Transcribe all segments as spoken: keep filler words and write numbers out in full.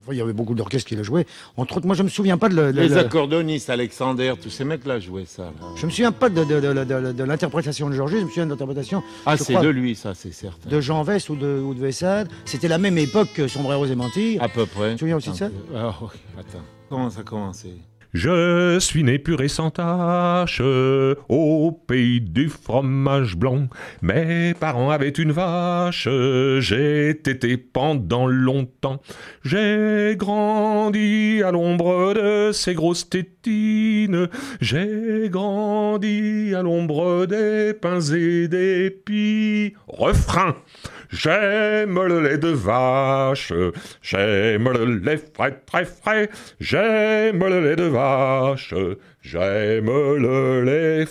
Enfin, il y avait beaucoup d'orchestres qui le jouaient. Entre autres, moi, je me souviens pas de... Le, Les le- accordonnistes, Alexander, tous ces mecs-là jouaient ça. Là. Je me souviens pas de, de, de, de, de- de l'interprétation de Georges, je me souviens de l'interprétation Ah, je c'est crois, de lui, ça, c'est certain. de Jean Vest ou de, ou de Vessade. C'était la même époque que Sombreros et Mentir. À peu près. Tu te souviens aussi de ça? Ah, oui, attends. Comment ça a commencé? Je suis né pur et sans tache au pays du fromage blanc. Mes parents avaient une vache, j'ai tété pendant longtemps. J'ai grandi à l'ombre de ces grosses tétines. J'ai grandi à l'ombre des pins et des pis. Refrain. J'aime le lait de vache, j'aime le lait frais, très frais, j'aime le lait de vache, j'aime le lait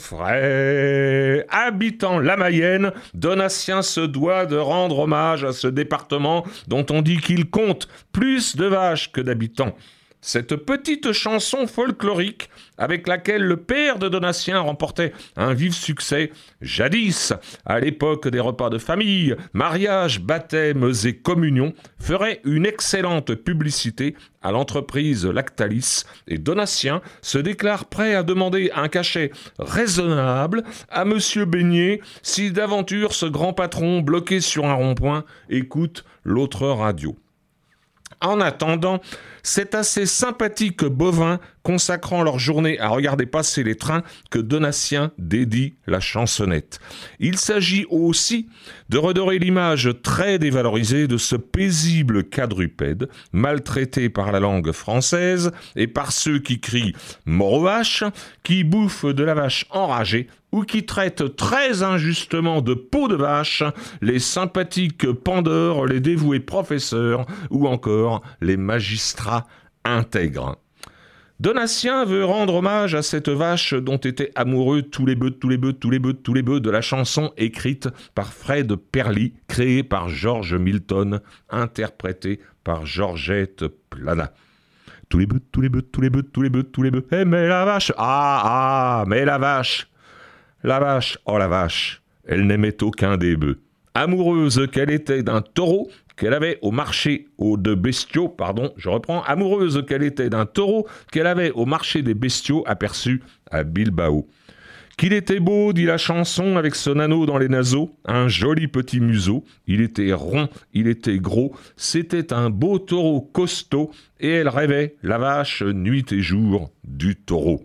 frais. Habitant la Mayenne, Donatien se doit de rendre hommage à ce département dont on dit qu'il compte plus de vaches que d'habitants. Cette petite chanson folklorique avec laquelle le père de Donatien remportait un vif succès, jadis, à l'époque des repas de famille, mariages, baptêmes et communions, ferait une excellente publicité à l'entreprise Lactalis et Donatien se déclare prêt à demander un cachet raisonnable à Monsieur Beignet si d'aventure ce grand patron bloqué sur un rond-point écoute l'autre radio. En attendant, c'est à ces sympathiques bovins consacrant leur journée à regarder passer les trains que Donatien dédie la chansonnette. Il s'agit aussi de redorer l'image très dévalorisée de ce paisible quadrupède, maltraité par la langue française et par ceux qui crient « mort aux vaches », qui bouffent de la vache enragée ou qui traitent très injustement de peau de vache les sympathiques pandores, les dévoués professeurs ou encore les magistrats intègres. Donatien veut rendre hommage à cette vache dont étaient amoureux tous les bœufs, tous les bœufs, tous les bœufs, tous les bœufs de la chanson écrite par Fred Perly, créée par George Milton, interprétée par Georgette Plana. Tous les bœufs, tous les bœufs, tous les bœufs, tous les bœufs, tous les bœufs. Eh mais la vache, ah ah, mais la vache, la vache, oh la vache, elle n'aimait aucun des bœufs. Amoureuse qu'elle était d'un taureau qu'elle avait au marché au de bestiaux, pardon, je reprends, amoureuse qu'elle était d'un taureau qu'elle avait au marché des bestiaux aperçu à Bilbao. Qu'il était beau, dit la chanson, avec son anneau dans les naseaux, un joli petit museau, il était rond, il était gros, c'était un beau taureau costaud, et elle rêvait, la vache, nuit et jour, du taureau.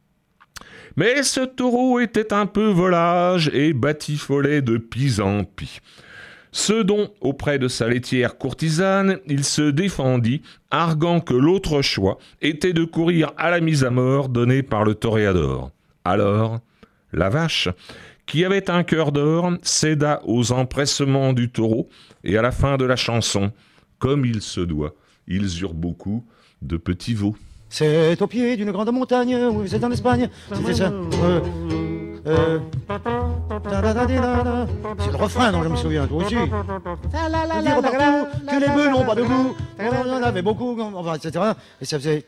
Mais ce taureau était un peu volage et batifolait de pis en pis. Ce dont, auprès de sa laitière courtisane, il se défendit, arguant que l'autre choix était de courir à la mise à mort donnée par le toréador. Alors, la vache, qui avait un cœur d'or, céda aux empressements du taureau, et à la fin de la chanson, comme il se doit, ils eurent beaucoup de petits veaux. C'est au pied d'une grande montagne, oui, c'est en Espagne. C'était ça. Euh, euh, ta-da-da-di-da-da. C'est le refrain dont je me souviens, toi aussi. Dire partout que les bœufs n'ont pas de goût. On en avait beaucoup, enfin, et cetera. Et ça faisait...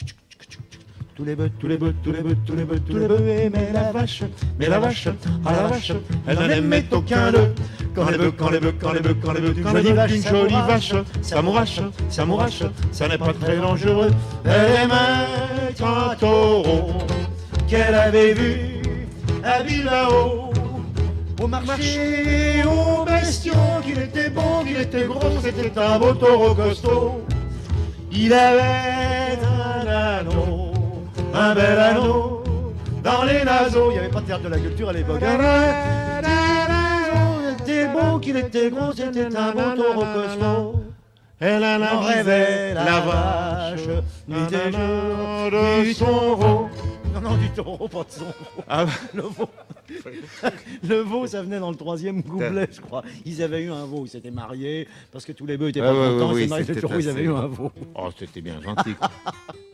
Tous les bœufs, tous les bœufs, tous les bœufs, tous les bœufs, tous les bœufs aimaient la vache, mais la vache, ah la vache, elle n'en aimait aucun d'eux. Quand les bœufs, quand les bœufs, quand les bœufs, quand les bœufs, d'une jolie vache, d'une jolie vache, ça mourache, ça mourache, ça n'est pas très dangereux. Elle aimait un taureau qu'elle avait vu à Bilbao, au marché, aux bestiaux, qu'il était bon, qu'il était gros, c'était un beau taureau costaud. Il avait un anneau, un bel anneau dans les naseaux. Il n'y avait pas de théâtre de la culture à l'époque. Il était beau, qu'il était gros, c'était un beau taureau costaud. Elle en rêvait la vache, nuit et jour, du taureau. Non, non, du taureau, pas de son. Ah, le veau. Le veau, ça venait dans le troisième couplet, je crois. Ils avaient eu un veau, ils s'étaient mariés, parce que tous les bœufs étaient pas ah, contents, oui, ils s'étaient mariés, c'était le taureau, ils avaient assez- eu un veau. Oh, c'était bien gentil.